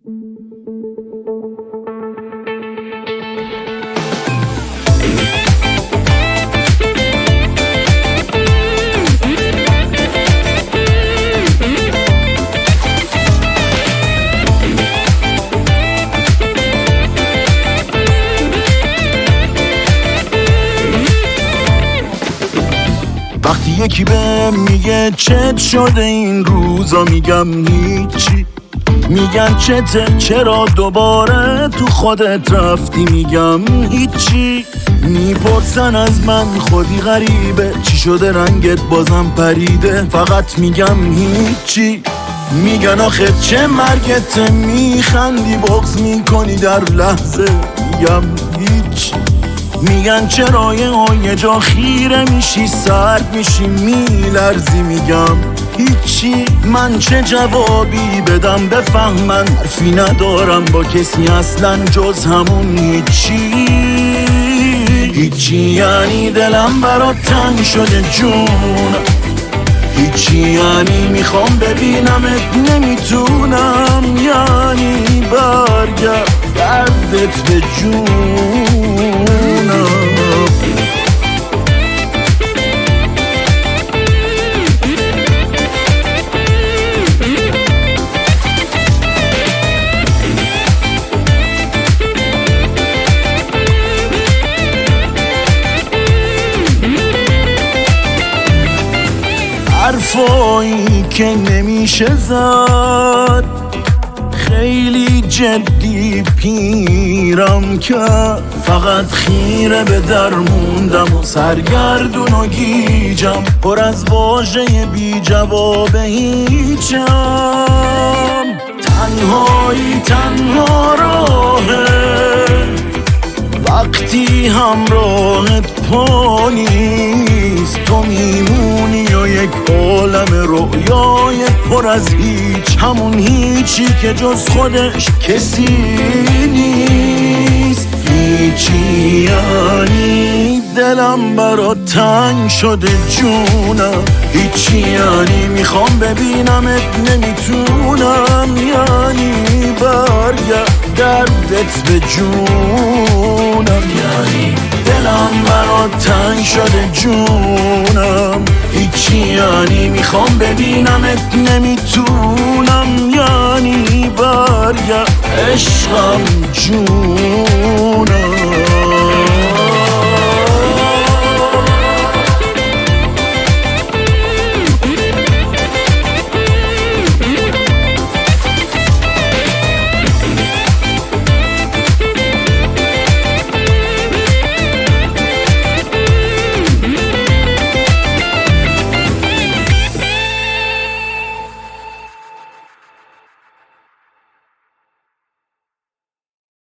وقتی یکی بهم میگه چت شده این روزا، میگم هیچی. میگن چته، چرا دوباره تو خودت رفتی، میگم هیچی. میپرسن از من خودی غریبه، چی شده رنگت بازم پریده، فقط میگم هیچی. میگن آخه چه مرگته، میخندی بغض میکنی در لحظه، میگم هیچی. میگن چرا یه جا خیره میشی، سرد میشی، میلرزی، میگم هیچی. من چه جوابی بدم بفهمن، حرفی ندارم با کسی اصلا جز همون هیچی. هیچی یعنی دلم برات تنگ شده جون، هیچی یعنی میخوام ببینمت نمیتونم، یعنی برگرد دردت به جونم. حرفایی که نمیشه زد، خیلی جدی پیرم کرد، فقط خیره به در موندم و سرگردون و گیجم، پر از واژه بی جواب هیچم. تنهایی تنها راهه وقتی همراهت پا نیست، تو میمونی و یک عالم رویای پر از هیچ، همون هیچی که جز خودش کسی نیست. هیچی یعنی دلم برات تنگ شده جونم، هیچی یعنی میخوام ببینمت نمیتونم، یعنی برگرد دردت به جونم. یعنی دلم برات تنگ شده جونم، هیچی یعنی میخوام ببینمت نمیتونم، یعنی برگرد عشقم جونم.